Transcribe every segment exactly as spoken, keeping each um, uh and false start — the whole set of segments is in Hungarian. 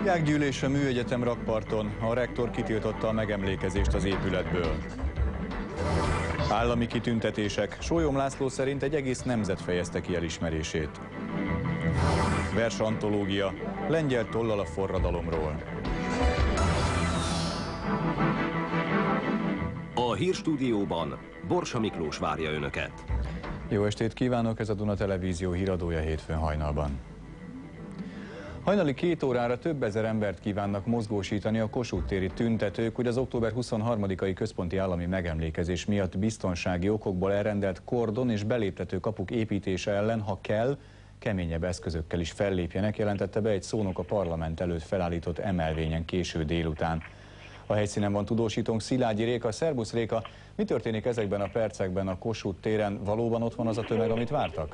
Diákgyűlés a Műegyetem rakparton, a rektor kitiltotta a megemlékezést az épületből. Állami kitüntetések, Sólyom László szerint egy egész nemzet fejezte ki elismerését. Versantológia, lengyel tollal a forradalomról. A Hírstúdióban Borsa Miklós várja Önöket. Jó estét kívánok, ez a Duna Televízió híradója hétfőn hajnalban. Hajnali két órára több ezer embert kívánnak mozgósítani a Kossuth téri tüntetők, hogy az október huszonharmadikai központi állami megemlékezés miatt biztonsági okokból elrendelt kordon és beléptető kapuk építése ellen, ha kell, keményebb eszközökkel is fellépjenek, jelentette be egy szónok a parlament előtt felállított emelvényen késő délután. A helyszínen van tudósítónk Szilágyi Réka. Szerbusz Réka, mi történik ezekben a percekben a Kossuth téren? Valóban ott van az a tömeg, amit vártak?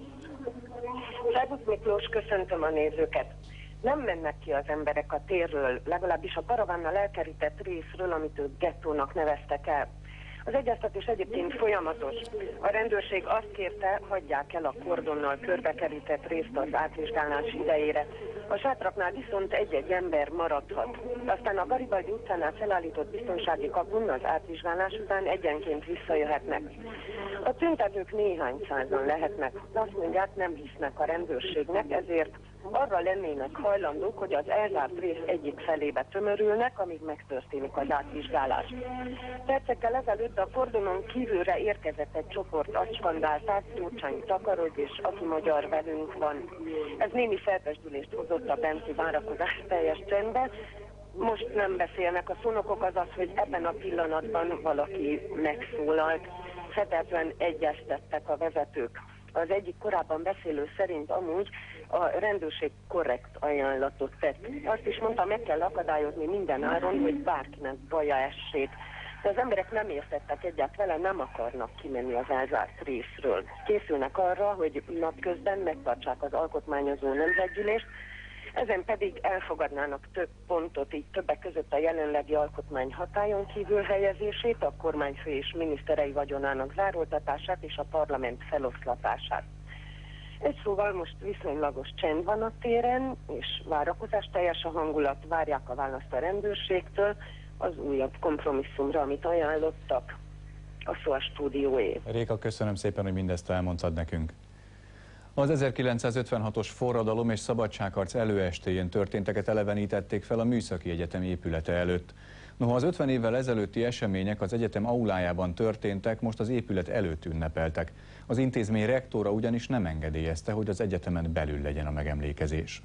Szerbusz Miklós, köszöntöm a nézőket. Nem mennek ki az emberek a térről, legalábbis a paravánnal elkerített részről, amit ők gettónak neveztek el. Az egyeztetés egyébként folyamatos. A rendőrség azt kérte, hagyják el a kordonnal körbekerített részt az átvizsgálás idejére. A sátraknál viszont egy-egy ember maradhat. Aztán a Garibaldi utcánál felállított biztonsági kapun az átvizsgálás után egyenként visszajöhetnek. A tüntetők néhány százan lehetnek. Azt mondják, nem hisznek a rendőrségnek, ezért arra lennének hajlandók, hogy az elzárt rész egyik felébe tömörülnek, amíg megtörténik az átvizsgálás. Percekkel ezelőtt a kordonon kívülre érkezett egy csoport, azt skandálták, Gyurcsány takarodj és aki magyar velünk van. Ez némi felpesdülést hozott a benti várakozás teljes csendbe. Most nem beszélnek a szónokok, az az, hogy ebben a pillanatban valaki megszólalt. Feltétlenül egyeztettek a vezetők. Az egyik korábban beszélő szerint amúgy a rendőrség korrekt ajánlatot tett. Azt is mondta, meg kell akadályozni minden áron, hogy bárkinek baja essék. De az emberek nem értettek egyet vele, nem akarnak kimenni az elzárt részről. Készülnek arra, hogy napközben megtartsák az alkotmányozó nemzetgyűlést, ezen pedig elfogadnának több pontot, így többek között a jelenlegi alkotmány hatályon kívül helyezését, a kormányfő és miniszterei vagyonának zároltatását és a parlament feloszlatását. Egy szóval most viszonylagos csend van a téren, és várakozás teljes a hangulat, várják a választ a rendőrségtől az újabb kompromisszumra, amit ajánlottak. A szó a stúdióé. Réka, köszönöm szépen, hogy mindezt elmondtad nekünk. Az ezerkilencszázötvenhatos forradalom és szabadságharc előestéjén történteket elevenítették fel a Műszaki Egyetem épülete előtt. Noha az ötven évvel ezelőtti események az egyetem aulájában történtek, most az épület előtt ünnepeltek. Az intézmény rektora ugyanis nem engedélyezte, hogy az egyetemen belül legyen a megemlékezés.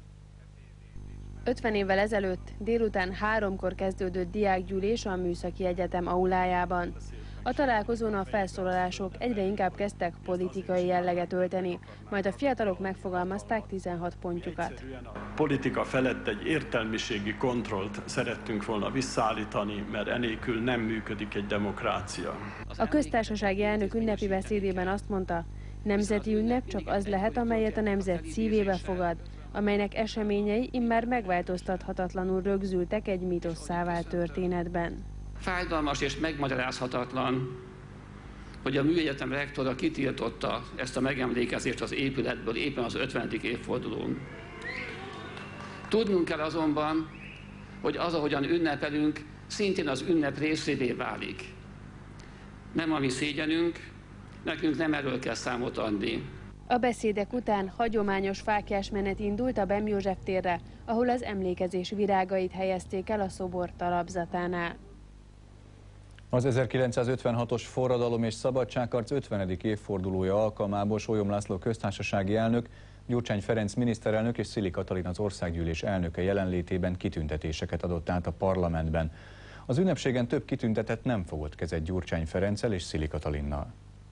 ötven évvel ezelőtt délután háromkor kezdődött diákgyűlés a Műszaki Egyetem aulájában. A találkozón a felszólalások egyre inkább kezdtek politikai jelleget ölteni, majd a fiatalok megfogalmazták tizenhat pontjukat. Politika felett egy értelmiségi kontrollt szerettünk volna visszaállítani, mert enélkül nem működik egy demokrácia. A köztársasági elnök ünnepi beszédében azt mondta, nemzeti ünnep csak az lehet, amelyet a nemzet szívébe fogad, amelynek eseményei immár megváltoztathatatlanul rögzültek egy mítosszá vált történetben. Fájdalmas és megmagyarázhatatlan, hogy a Műegyetem rektora kitiltotta ezt a megemlékezést az épületből éppen az ötvenedik évfordulón. Tudnunk kell azonban, hogy az, ahogyan ünnepelünk, szintén az ünnep részévé válik. Nem a mi szégyenünk, nekünk nem erről kell számot adni. A beszédek után hagyományos fáklyásmenet indult a Bem József térre, ahol az emlékezés virágait helyezték el a szobor talapzatánál. Az ezerkilencszázötvenhatos forradalom és szabadságharc ötvenedik évfordulója alkalmából Sólyom László köztársasági elnök, Gyurcsány Ferenc miniszterelnök és Szili Katalin az országgyűlés elnöke jelenlétében kitüntetéseket adott át a parlamentben. Az ünnepségen több kitüntetett nem fogott kezet Gyurcsány Ferenccel és Szili Katalinnal.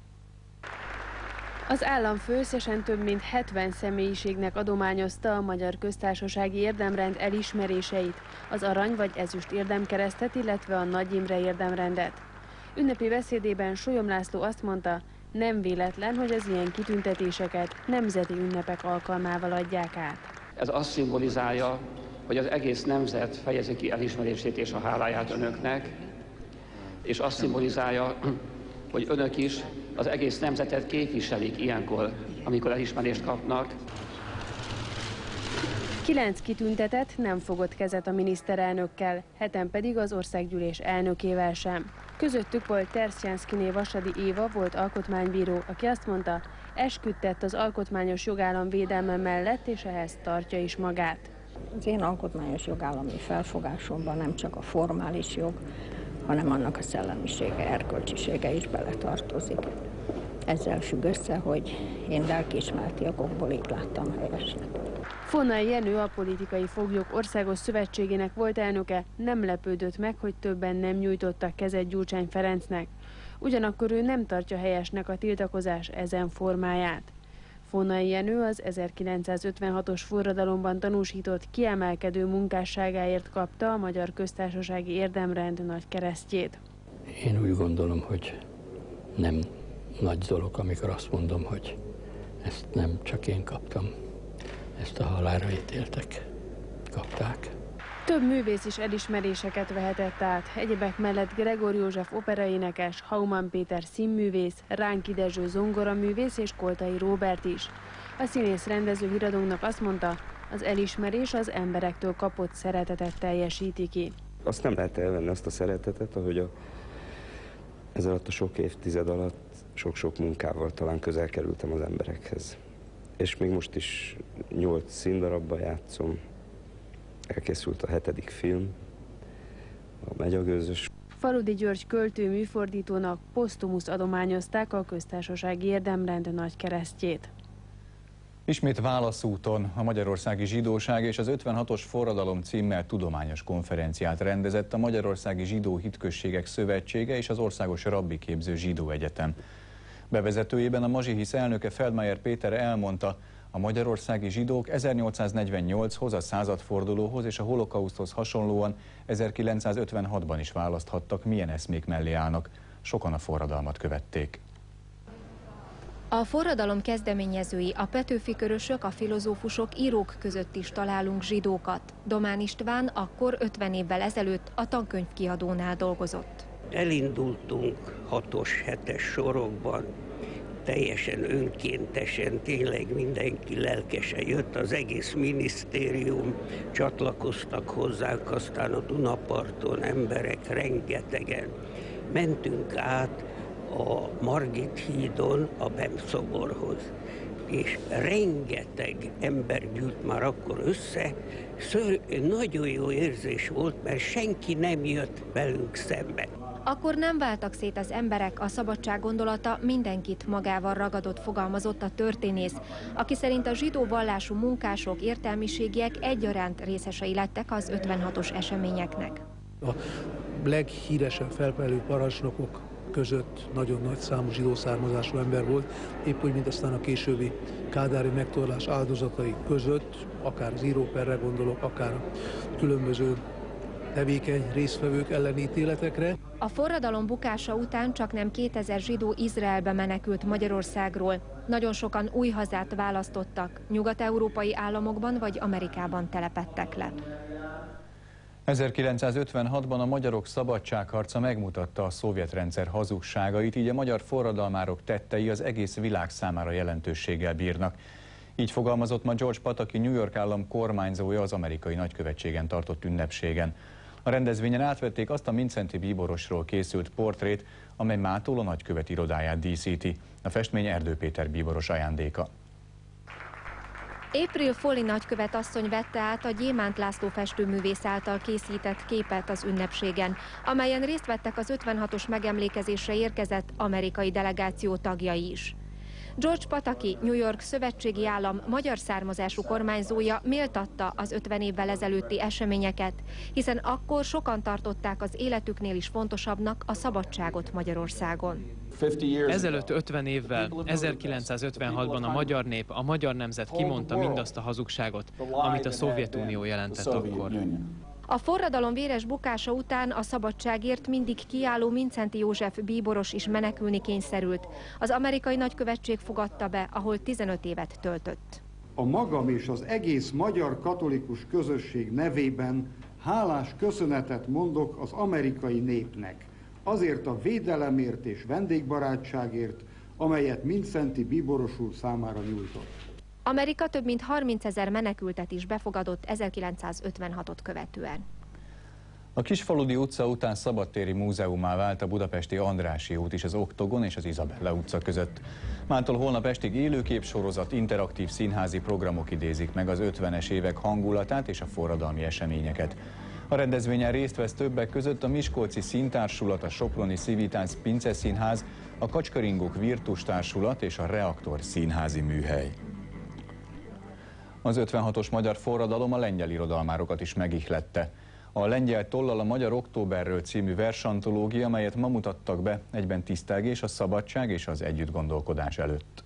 Az államfő összesen több mint hetven személyiségnek adományozta a Magyar Köztársasági Érdemrend elismeréseit, az arany vagy ezüst érdemkeresztet, illetve a Nagy Imre érdemrendet. Ünnepi beszédében Sólyom László azt mondta, nem véletlen, hogy az ilyen kitüntetéseket nemzeti ünnepek alkalmával adják át. Ez azt szimbolizálja, hogy az egész nemzet fejezi ki elismerését és a háláját önöknek, és azt szimbolizálja, hogy önök is az egész nemzetet képviselik ilyenkor, amikor elismerést kapnak. Kilenc kitüntetett nem fogott kezet a miniszterelnökkel, heten pedig az országgyűlés elnökével sem. Közöttük volt Tersztyánszkiné Vasadi Éva, volt alkotmánybíró, aki azt mondta, esküdtett az alkotmányos jogállam védelme mellett, és ehhez tartja is magát. Az én alkotmányos jogállami felfogásomban nem csak a formális jog, hanem annak a szellemisége, erkölcsisége is beletartozik. Ezzel függ össze, hogy én lelkiismereti okokból így láttam helyesnek. Fonai Jenő, a Politikai Foglyok Országos Szövetségének volt elnöke, nem lepődött meg, hogy többen nem nyújtottak kezet Gyurcsány Ferencnek. Ugyanakkor ő nem tartja helyesnek a tiltakozás ezen formáját. Fonai Jenő az ezerkilencszázötvenhatos forradalomban tanúsított kiemelkedő munkásságáért kapta a Magyar Köztársasági Érdemrend nagykeresztjét. Én úgy gondolom, hogy nem nagy dolog, amikor azt mondom, hogy ezt nem csak én kaptam, ezt a halálra ítéltek, kapták. Több művész is elismeréseket vehetett át. Egyebek mellett Gregor József operaénekes, Hauman Péter színművész, Ránki Dezső zongoraművész és Koltai Róbert is. A színész rendező híradónknak azt mondta, az elismerés az emberektől kapott szeretetet teljesíti ki. Azt nem lehet elvenni, azt a szeretetet, ahogy a, ez alatt a sok évtized alatt sok-sok munkával talán közel kerültem az emberekhez. És még most is nyolc színdarabban játszom. Elkészült a hetedik film, a Megyagőzös. Faludi György költő műfordítónak posztumusz adományozták a Köztársasági Érdemrend nagykeresztjét. Ismét válaszúton a Magyarországi Zsidóság és az ötvenhatos forradalom címmel tudományos konferenciát rendezett a Magyarországi Zsidó Hitközségek Szövetsége és az Országos Rabbiképző Zsidó Egyetem. Bevezetőjében a Mazsihisz elnöke Feldmayer Péter elmondta, a magyarországi zsidók ezernyolcszáznegyvennyolchoz, a századfordulóhoz és a holokauszthoz hasonlóan ezerkilencszázötvenhatban is választhattak, milyen eszmék mellé állnak. Sokan a forradalmat követték. A forradalom kezdeményezői, a Petőfi körösök, a filozófusok, írók között is találunk zsidókat. Domán István akkor ötven évvel ezelőtt a tankönyvkiadónál dolgozott. Elindultunk hatos, hetes sorokban, teljesen önkéntesen, tényleg mindenki lelkesen jött, az egész minisztérium, csatlakoztak hozzánk, aztán a Dunaparton emberek rengetegen. Mentünk át a Margit hídon a Bem szoborhoz, és rengeteg ember gyűlt már akkor össze. Ször, nagyon jó érzés volt, mert senki nem jött velünk szembe. Akkor nem váltak szét az emberek, a szabadság gondolata mindenkit magával ragadott, fogalmazott a történész, aki szerint a zsidó vallású munkások, értelmiségiek egyaránt részesei lettek az ötvenhatos eseményeknek. A leghíresebb felkelő parancsnokok között nagyon nagy számú zsidó származású ember volt, épp úgy, mint aztán a későbbi kádári megtorlás áldozatai között, akár az íróperre gondolok, akár a különböző tevékeny résztvevők elleni ítéletekre. A forradalom bukása után csaknem kétezer zsidó Izraelbe menekült Magyarországról. Nagyon sokan új hazát választottak, nyugat-európai államokban vagy Amerikában telepedtek le. ezerkilencszázötvenhatban a magyarok szabadságharca megmutatta a szovjet rendszer hazugságait, így a magyar forradalmárok tettei az egész világ számára jelentőséggel bírnak. Így fogalmazott ma George Pataki New York állam kormányzója az amerikai nagykövetségen tartott ünnepségen. A rendezvényen átvették azt a Mindszenty bíborosról készült portrét, amely mától a nagykövet irodáját díszíti. A festmény Erdő Péter bíboros ajándéka. April Foley nagykövet asszony vette át a Gyémánt László festőművész által készített képet az ünnepségen, amelyen részt vettek az ötvenhatos megemlékezésre érkezett amerikai delegáció tagjai is. George Pataki, New York szövetségi állam magyar származású kormányzója méltatta az ötven évvel ezelőtti eseményeket, hiszen akkor sokan tartották az életüknél is fontosabbnak a szabadságot Magyarországon. Ezelőtt ötven évvel, ezerkilencszázötvenhatban a magyar nép, a magyar nemzet kimondta mindazt a hazugságot, amit a Szovjetunió jelentett akkor. A forradalom véres bukása után a szabadságért mindig kiálló Mindszenty József bíboros is menekülni kényszerült. Az amerikai nagykövetség fogadta be, ahol tizenöt évet töltött. A magam és az egész magyar katolikus közösség nevében hálás köszönetet mondok az amerikai népnek, azért a védelemért és vendégbarátságért, amelyet Mindszenty bíboros úr számára nyújtott. Amerika több mint harmincezer menekültet is befogadott ezerkilencszázötvenhatot követően. A Kisfaludi utca után szabadtéri múzeummá vált a budapesti Andrássy út is az Oktogon és az Izabella utca között. Mától holnap estig élőképsorozat, interaktív színházi programok idézik meg az ötvenes évek hangulatát és a forradalmi eseményeket. A rendezvényen részt vesz többek között a Miskolci Színtársulat, a Soproni Civitas Pince Színház, a Kacskaringók Virtus Társulat és a Reaktor Színházi Műhely. Az ötvenhatos magyar forradalom a lengyel irodalmárokat is megihlette. A Lengyel tollal a Magyar Októberről című versantológia, melyet ma mutattak be, egyben tisztelgés a szabadság és az együttgondolkodás előtt.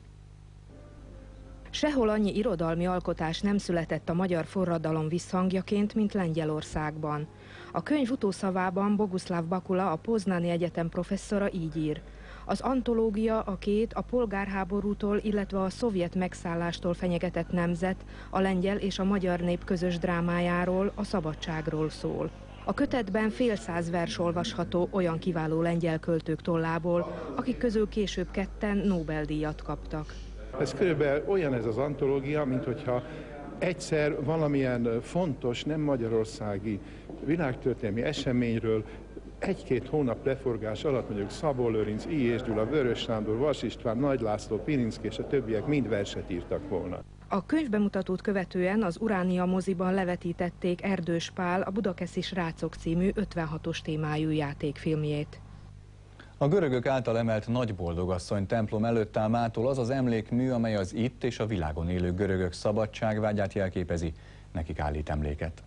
Sehol annyi irodalmi alkotás nem született a magyar forradalom visszhangjaként, mint Lengyelországban. A könyv utószavában Boguszláv Bakula, a Poznani Egyetem professzora így ír. Az antológia a két a polgárháborútól, illetve a szovjet megszállástól fenyegetett nemzet, a lengyel és a magyar nép közös drámájáról, a szabadságról szól. A kötetben fél száz vers olvasható olyan kiváló lengyel költők tollából, akik közül később ketten Nobel-díjat kaptak. Ez körülbelül olyan ez az antológia, mint hogyha egyszer valamilyen fontos, nem magyarországi világtörténelmi eseményről egy-két hónap leforgás alatt mondjuk Szabó Lőrinc, I. és Gyula, Vörös Sándor, Vas István, Nagy László, Pirinszky és a többiek mind verset írtak volna. A könyvbemutatót követően az Uránia moziban levetítették Erdős Pál a Budakeszi Srácok című ötvenhatos témájú játékfilmjét. A görögök által emelt Nagyboldogasszony templom előtt áll mától az az emlékmű, amely az itt és a világon élő görögök szabadságvágyát jelképezi, nekik állít emléket.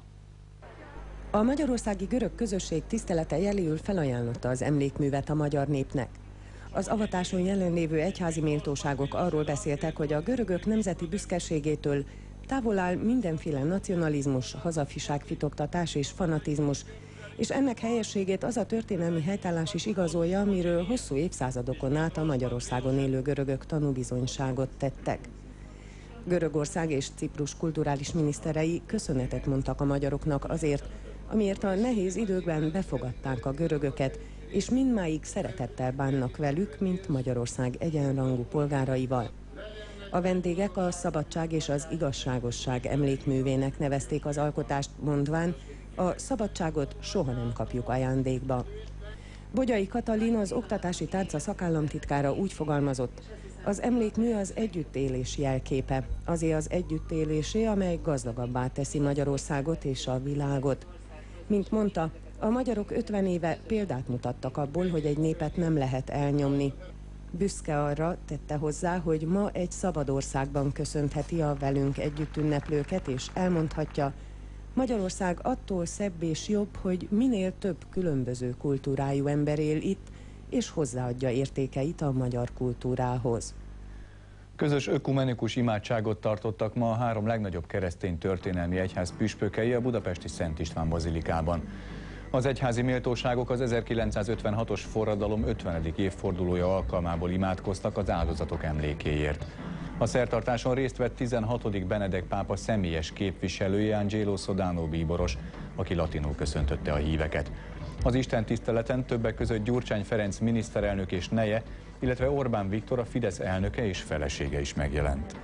A magyarországi görög közösség tisztelete jeléül felajánlotta az emlékművet a magyar népnek. Az avatáson jelenlévő egyházi méltóságok arról beszéltek, hogy a görögök nemzeti büszkeségétől távol áll mindenféle nacionalizmus, hazafiságfitoktatás és fanatizmus, és ennek helyességét az a történelmi helytállás is igazolja, amiről hosszú évszázadokon át a Magyarországon élő görögök tanúbizonyságot tettek. Görögország és Ciprus kulturális miniszterei köszönetet mondtak a magyaroknak azért, amiért a nehéz időkben befogadták a görögöket, és mindmáig szeretettel bánnak velük, mint Magyarország egyenrangú polgáraival. A vendégek a szabadság és az igazságosság emlékművének nevezték az alkotást, mondván, a szabadságot soha nem kapjuk ajándékba. Bogyai Katalin, az oktatási tárca szakállamtitkára úgy fogalmazott, az emlékmű az együttélés jelképe, azért az együttélésé, amely gazdagabbá teszi Magyarországot és a világot. Mint mondta, a magyarok ötven éve példát mutattak abból, hogy egy népet nem lehet elnyomni. Büszke arra tette hozzá, hogy ma egy szabad országban köszöntheti a velünk együtt ünneplőket, és elmondhatja, Magyarország attól szebb és jobb, hogy minél több különböző kultúrájú ember él itt, és hozzáadja értékeit a magyar kultúrához. Közös ökumenikus imádságot tartottak ma a három legnagyobb keresztény történelmi egyház püspökei a budapesti Szent István bazilikában. Az egyházi méltóságok az ezerkilencszázötvenhatos forradalom ötvenedik évfordulója alkalmából imádkoztak az áldozatok emlékéért. A szertartáson részt vett tizenhatodik Benedek pápa személyes képviselője, Angelo Sodano bíboros, aki latinul köszöntötte a híveket. Az istentiszteleten többek között Gyurcsány Ferenc miniszterelnök és neje, illetve Orbán Viktor, a Fidesz elnöke és felesége is megjelent.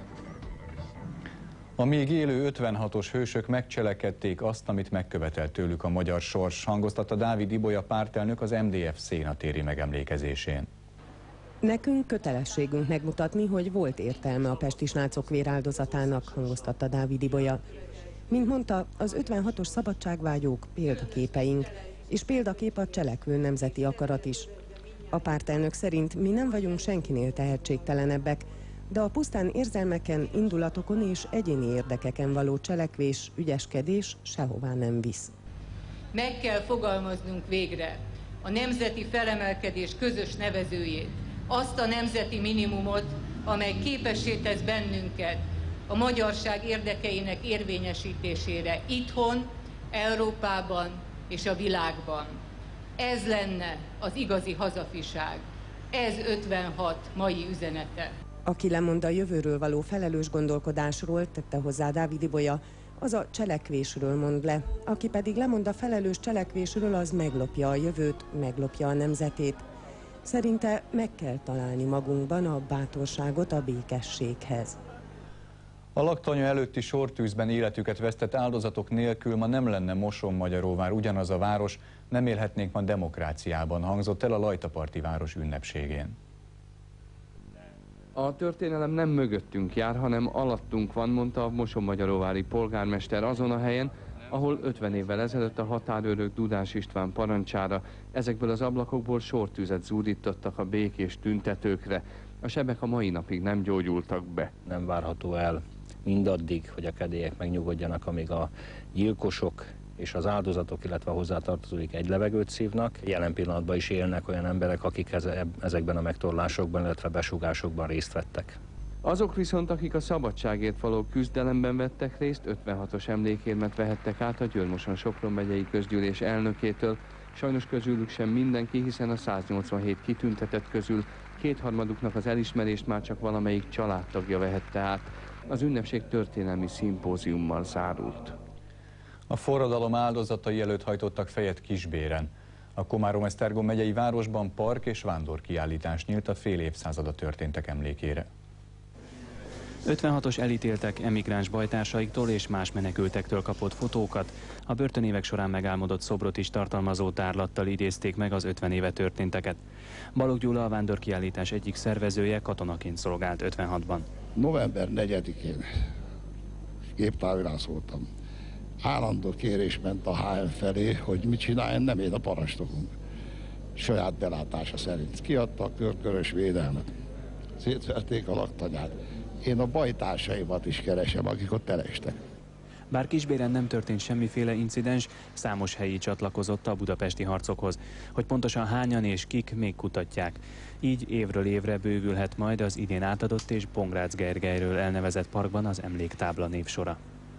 A még élő ötvenhatos hősök megcselekedték azt, amit megkövetelt tőlük a magyar sors, hangoztatta Dávid Ibolya pártelnök az em dé ef szénatéri megemlékezésén. Nekünk kötelességünk megmutatni, hogy volt értelme a pesti srácok véráldozatának, hangoztatta Dávid Ibolya. Mint mondta, az ötvenhatos szabadságvágyók példaképeink, és példakép a cselekvő nemzeti akarat is. A pártelnök szerint mi nem vagyunk senkinél tehetségtelenebbek, de a pusztán érzelmeken, indulatokon és egyéni érdekeken való cselekvés, ügyeskedés sehová nem visz. Meg kell fogalmaznunk végre a nemzeti felemelkedés közös nevezőjét, azt a nemzeti minimumot, amely képessé tesz bennünket a magyarság érdekeinek érvényesítésére itthon, Európában és a világban. Ez lenne az igazi hazafiság. Ez ötvenhat mai üzenete. Aki lemond a jövőről való felelős gondolkodásról, tette hozzá Dávid Ibolya, az a cselekvésről mond le. Aki pedig lemond a felelős cselekvésről, az meglopja a jövőt, meglopja a nemzetét. Szerinte meg kell találni magunkban a bátorságot a békességhez. A laktanya előtti sortűzben életüket vesztett áldozatok nélkül ma nem lenne Mosonmagyaróvár ugyanaz a város, nem élhetnénk ma demokráciában, hangzott el a Lajtaparti város ünnepségén. A történelem nem mögöttünk jár, hanem alattunk van, mondta a mosonmagyaróvári polgármester azon a helyen, ahol ötven évvel ezelőtt a határőrök Dudás István parancsára ezekből az ablakokból sortüzet zúdítottak a békés tüntetőkre. A sebek a mai napig nem gyógyultak be. Nem várható el mindaddig, hogy a kedélyek megnyugodjanak, amíg a gyilkosok és az áldozatok, illetve a hozzátartozóik egy levegőt szívnak. Jelen pillanatban is élnek olyan emberek, akik ezekben a megtorlásokban, illetve besugásokban részt vettek. Azok viszont, akik a szabadságért való küzdelemben vettek részt, ötvenhatos emlékérmet vehettek át a Győr-Moson-Sopron megyei közgyűlés elnökétől. Sajnos közülük sem mindenki, hiszen a száznyolcvanhét kitüntetett közül kétharmaduknak az elismerést már csak valamelyik családtagja vehette át. Az ünnepség történelmi szimpóziummal zárult. A forradalom áldozatai előtt hajtottak fejet Kisbéren. A Komárom-Esztergom megyei városban park és vándorkiállítás nyílt a fél évszázada történtek emlékére. ötvenhatos elítéltek emigráns bajtársaiktól és más menekültektől kapott fotókat. A börtönévek során megálmodott szobrot is tartalmazó tárlattal idézték meg az ötven éve történteket. Balogh Gyula, a vándorkiállítás egyik szervezője, katonaként szolgált ötvenhatban. november negyedikén géptávirász voltam. Állandó kérés ment a há em felé, hogy mit csináljon, nem én a parancsnokunk. Saját belátása szerint kiadta a körkörös védelmet. Szétverték a laktanyát. Én a bajtársaimat is keresem, akik ott elestek. Bár Kisbéren nem történt semmiféle incidens, számos helyi csatlakozott a budapesti harcokhoz. Hogy pontosan hányan és kik, még kutatják. Így évről évre bővülhet majd az idén átadott és Pongrácz Gergelyről elnevezett parkban az emléktábla névsora.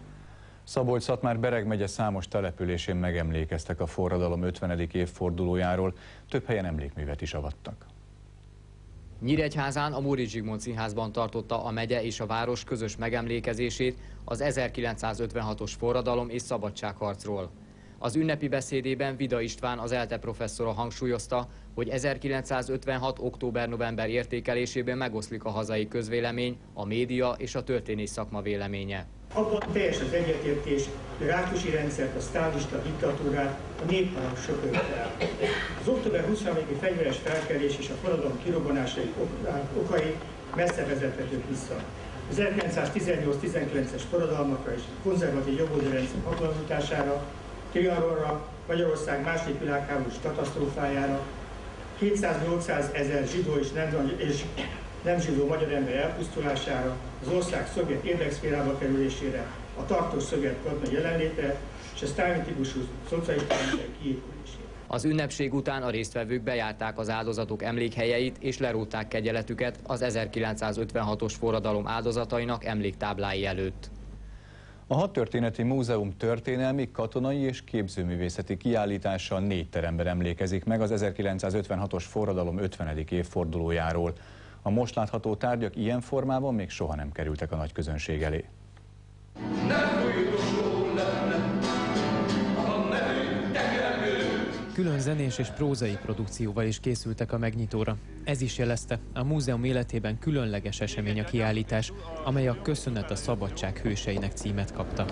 Szabolcs-Szatmár-Bereg megye számos településén megemlékeztek a forradalom ötvenedik évfordulójáról, több helyen emlékművet is avattak. Nyíregyházán a Móricz Zsigmond Színházban tartotta a megye és a város közös megemlékezését az ezerkilencszázötvenhatos forradalom és szabadságharcról. Az ünnepi beszédében Vida István, az ELTE professzora hangsúlyozta, hogy ezerkilencszázötvenhat október-november értékelésében megoszlik a hazai közvélemény, a média és a történész szakma véleménye. Abban teljes az egyetértés, hogy a rákosi rendszert, a sztálista diktatúrát a népharag söpörte el. Az október huszonharmadiki fegyveres felkelés és a forradalom kirobbanásai okai messze vezethetők vissza. Az ezerkilencszáztizennyolc-tizenkilences forradalmakra és a konzervatív jobboldali rendszer hatalmasítására, Trianonra, Magyarország második világháborús katasztrófájára, kétszáz-nyolcszáz ezer zsidó és nem, és nem zsidó magyar ember elpusztulására, az ország szovjet érdekszférába kerülésére, a tartós szovjet katonai jelenlétre és a sztálini típusú szocialista rendszer kiépülésére. Az ünnepség után a résztvevők bejárták az áldozatok emlékhelyeit és lerótták kegyeletüket az ezerkilencszázötvenhatos forradalom áldozatainak emléktáblái előtt. A Hadtörténeti Múzeum történelmi, katonai és képzőművészeti kiállítással négy teremben emlékezik meg az ezerkilencszázötvenhatos forradalom ötvenedik évfordulójáról. A most látható tárgyak ilyen formában még soha nem kerültek a nagy közönség elé. Külön zenés és prózai produkcióval is készültek a megnyitóra. Ez is jelezte, a múzeum életében különleges esemény a kiállítás, amely a Köszönet a szabadság hőseinek címet kapta.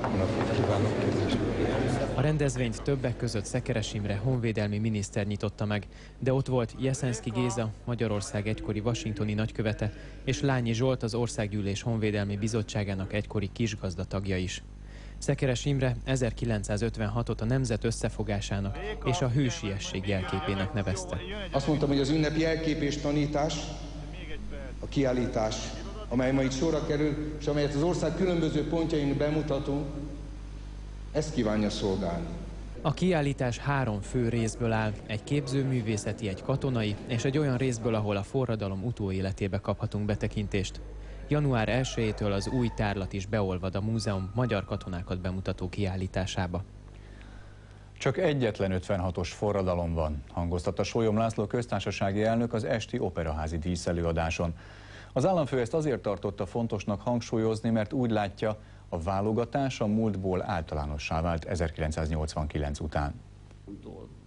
A rendezvényt többek között Szekeres Imre honvédelmi miniszter nyitotta meg, de ott volt Jeszenszky Géza, Magyarország egykori washingtoni nagykövete, és Lányi Zsolt, az Országgyűlés Honvédelmi Bizottságának egykori kisgazda tagja is. Szekeres Imre ezerkilencszázötvenhatot a nemzet összefogásának és a hősiesség jelképének nevezte. Azt mondtam, hogy az ünnepi jelkép és tanítás, a kiállítás, amely ma itt sorra kerül, és amelyet az ország különböző pontjain bemutatunk, ezt kívánja szolgálni. A kiállítás három fő részből áll, egy képzőművészeti, egy katonai, és egy olyan részből, ahol a forradalom utóéletébe kaphatunk betekintést. január elsejétől az új tárlat is beolvad a múzeum magyar katonákat bemutató kiállításába. Csak egyetlen ötvenhatos forradalom van, hangoztatta Sólyom László köztársasági elnök az esti operaházi díszelőadáson. Az államfő ezt azért tartotta fontosnak hangsúlyozni, mert úgy látja, a válogatás a múltból általánossá vált ezerkilencszáznyolcvankilenc után.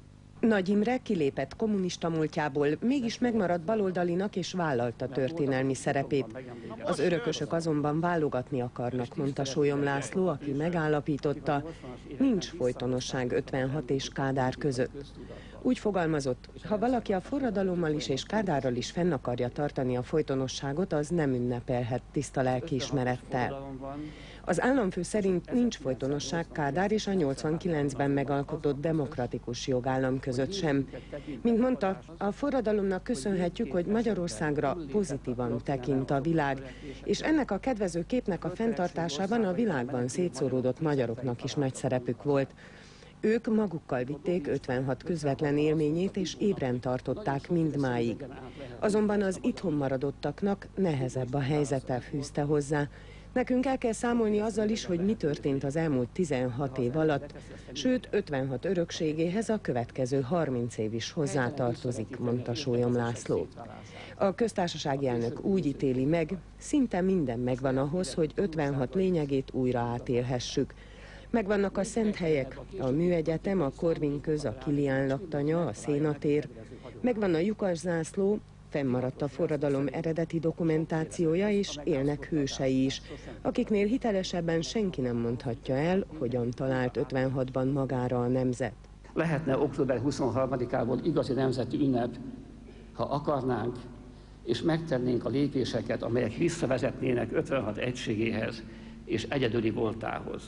Nagy Imre kilépett kommunista múltjából, mégis megmaradt baloldalinak és vállalta történelmi szerepét. Az örökösök azonban válogatni akarnak, mondta Sólyom László, aki megállapította, nincs folytonosság ötvenhat és Kádár között. Úgy fogalmazott, ha valaki a forradalommal is és Kádárral is fenn akarja tartani a folytonosságot, az nem ünnepelhet tiszta lelkiismerettel. Az államfő szerint nincs folytonosság Kádár és a nyolcvankilencben megalkotott demokratikus jogállam között sem. Mint mondta, a forradalomnak köszönhetjük, hogy Magyarországra pozitívan tekint a világ, és ennek a kedvező képnek a fenntartásában a világban szétszóródott magyaroknak is nagy szerepük volt. Ők magukkal vitték ötvenhat közvetlen élményét, és ébren tartották mindmáig. Azonban az itthon maradottaknak nehezebb a helyzete, fűzte hozzá. Nekünk el kell számolni azzal is, hogy mi történt az elmúlt tizenhat év alatt, sőt ötvenhat örökségéhez a következő harminc év is hozzátartozik, mondta Sólyom László. A köztársasági elnök úgy ítéli meg, szinte minden megvan ahhoz, hogy ötvenhat lényegét újra átélhessük. Megvannak a szent helyek, a Műegyetem, a Korvin köz, a Kilián laktanya, a Szénatér, megvan a lyukas zászló, fennmaradt a forradalom eredeti dokumentációja, és élnek hősei is, akiknél hitelesebben senki nem mondhatja el, hogyan talált ötvenhatban magára a nemzet. Lehetne október huszonharmadikából igazi nemzeti ünnep, ha akarnánk, és megtennénk a lépéseket, amelyek visszavezetnének ötvenhat egységéhez és egyedüli voltához.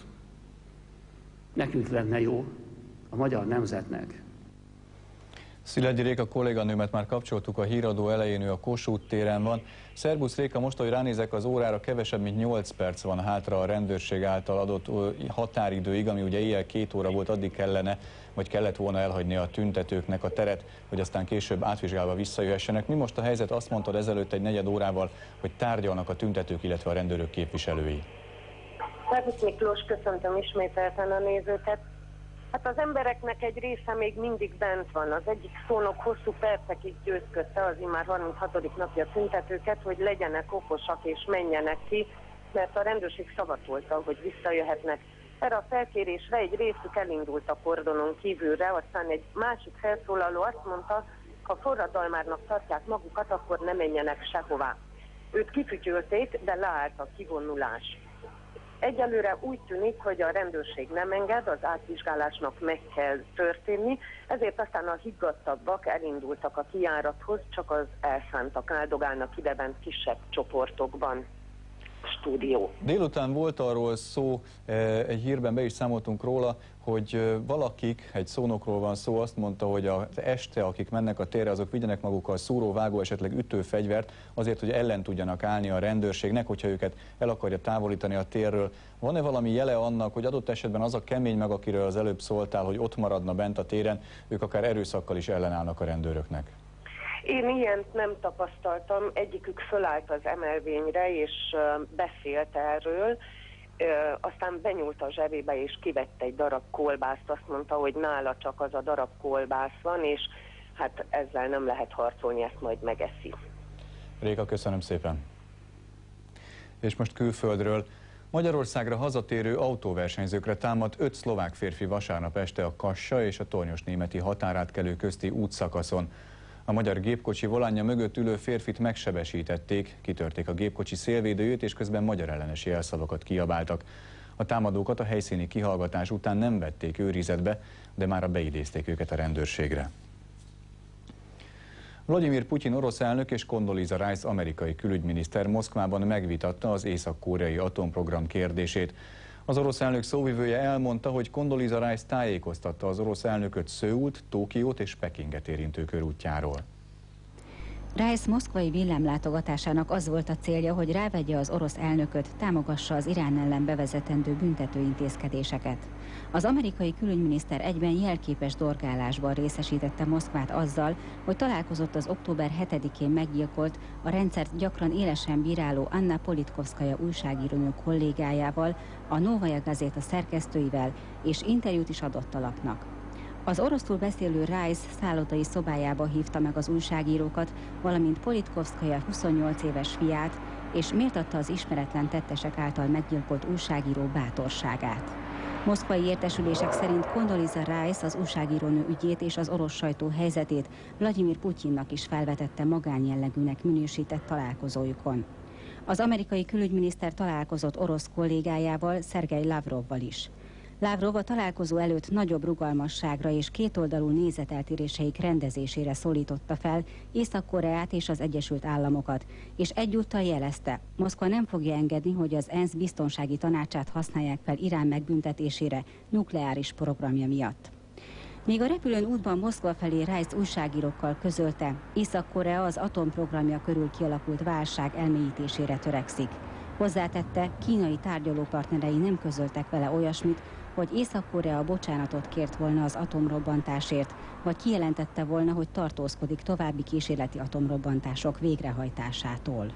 Nekünk lenne jó, a magyar nemzetnek. Szilágyi Réka kolléganőmet már kapcsoltuk, a híradó elején, ő a Kossuth téren van. Szerbusz Réka, most, hogy ránézek az órára, kevesebb, mint nyolc perc van hátra a rendőrség által adott határidőig, ami ugye éjjel két óra volt, addig kellene, vagy kellett volna elhagyni a tüntetőknek a teret, hogy aztán később átvizsgálva visszajöhessenek. Mi most a helyzet? Azt mondtad ezelőtt egy negyed órával, hogy tárgyalnak a tüntetők, illetve a rendőrök képviselői. Szerbusz Miklós, köszöntöm ismételten a nézőket. Hát az embereknek egy része még mindig bent van. Az egyik szónok hosszú percekig győzködte az immár harminchatodik napja tüntetőket, hogy legyenek okosak és menjenek ki, mert a rendőrség szavatolta, hogy visszajöhetnek. Erre a felkérésre egy részük elindult a kordonon kívülre, aztán egy másik felszólaló azt mondta, ha forradalmárnak tartják magukat, akkor ne menjenek sehová. Őt kifütyülték, de leállt a kivonulás. Egyelőre úgy tűnik, hogy a rendőrség nem enged, az átvizsgálásnak meg kell történni, ezért aztán a higgadtabbak elindultak a kijárathoz, csak az elszántak áldogálnak ideben kisebb csoportokban. Stúdió. Délután volt arról szó, egy hírben be is számoltunk róla, hogy valakik, egy szónokról van szó, azt mondta, hogy az este, akik mennek a térre, azok vigyenek magukkal szúró, vágó, esetleg ütőfegyvert, azért, hogy ellen tudjanak állni a rendőrségnek, hogyha őket el akarja távolítani a térről. Van-e valami jele annak, hogy adott esetben az a kemény meg, akiről az előbb szóltál, hogy ott maradna bent a téren, ők akár erőszakkal is ellenállnak a rendőröknek? Én ilyent nem tapasztaltam, egyikük fölállt az emelvényre és beszélt erről, aztán benyúlt a zsebébe és kivette egy darab kolbászt, azt mondta, hogy nála csak az a darab kolbász van, és hát ezzel nem lehet harcolni, ezt majd megeszi. Réka, köszönöm szépen. És most külföldről. Magyarországra hazatérő autóversenyzőkre támadt öt szlovák férfi vasárnap este a Kassa és a Tornyos-németi határátkelő közti útszakaszon. A magyar gépkocsi volánja mögött ülő férfit megsebesítették, kitörték a gépkocsi szélvédőjét, és közben magyar ellenes jelszavakat kiabáltak. A támadókat a helyszíni kihallgatás után nem vették őrizetbe, de mára beidézték őket a rendőrségre. Vladimir Putyin orosz elnök és Condoleezza Rice amerikai külügyminiszter Moszkvában megvitatta az észak-koreai atomprogram kérdését. Az orosz elnök szóvivője elmondta, hogy Condoleezza Rice tájékoztatta az orosz elnököt Szöult, Tokiót és Pekinget érintő körútjáról. Rice moszkvai villámlátogatásának az volt a célja, hogy rávegye az orosz elnököt, támogassa az Irán ellen bevezetendő büntetőintézkedéseket. Az amerikai külügyminiszter egyben jelképes dorgálásban részesítette Moszkvát azzal, hogy találkozott az október hetedikén meggyilkolt, a rendszert gyakran élesen bíráló Anna Politkovskaja újságírónő kollégájával, a Novaja Gazeta szerkesztőivel, és interjút is adott a lapnak. Az oroszul beszélő Rice szállodai szobájába hívta meg az újságírókat, valamint Politkovskaja huszonnyolc éves fiát, és méltatta az ismeretlen tettesek által meggyilkolt újságíró bátorságát. Moszkvai értesülések szerint Condoleezza Rice az újságírónő ügyét és az orosz sajtó helyzetét Vladimir Putyinnak is felvetette magánjellegűnek minősített találkozójukon. Az amerikai külügyminiszter találkozott orosz kollégájával, Szergej Lavrovval is. Lavrov a találkozó előtt nagyobb rugalmasságra és kétoldalú nézeteltéréseik rendezésére szólította fel Észak-Koreát és az Egyesült Államokat, és egyúttal jelezte, Moszkva nem fogja engedni, hogy az ENSZ biztonsági tanácsát használják fel Irán megbüntetésére nukleáris programja miatt. Még a repülőn útban Moszkva felé Rice újságírókkal közölte, Észak-Korea az atomprogramja körül kialakult válság elmélyítésére törekszik. Hozzátette, kínai tárgyalópartnerei nem közöltek vele olyasmit, hogy Észak-Korea bocsánatot kért volna az atomrobbantásért, vagy kijelentette volna, hogy tartózkodik további kísérleti atomrobbantások végrehajtásától.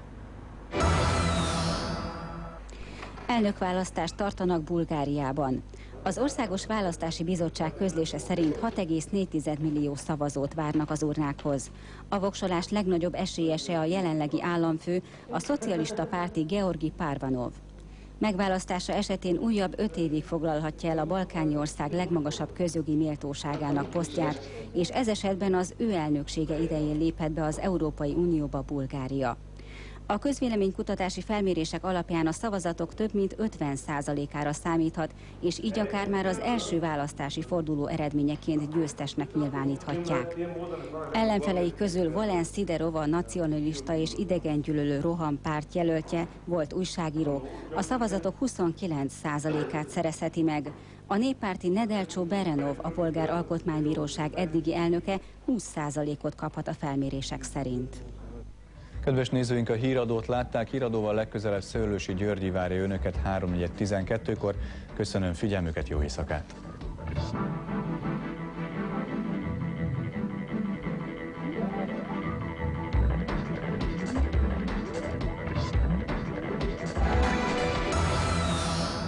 Elnökválasztást tartanak Bulgáriában. Az Országos Választási Bizottság közlése szerint hat egész négy millió szavazót várnak az urnákhoz. A voksolás legnagyobb esélyese a jelenlegi államfő, a szocialista párti Georgi Parvanov. Megválasztása esetén újabb öt évig foglalhatja el a balkáni ország legmagasabb közjogi méltóságának posztját, és ez esetben az ő elnöksége idején léphet be az Európai Unióba Bulgária. A közvéleménykutatási felmérések alapján a szavazatok több mint ötven százalékára számíthat, és így akár már az első választási forduló eredményeként győztesnek nyilváníthatják. Ellenfelei közül Volen Siderov, a nacionalista és idegengyűlölő Rohan párt jelöltje, volt újságíró. A szavazatok huszonkilenc százalékát szerezheti meg. A néppárti Nedelcsó Berenov, a Polgár Alkotmánybíróság eddigi elnöke húsz százalékot kaphat a felmérések szerint. Kedves nézőink, a híradót látták, híradóval legközelebb Szőlősi Györgyi várja önöket három negyven tizenkettőkor. Köszönöm figyelmüket, jó éjszakát!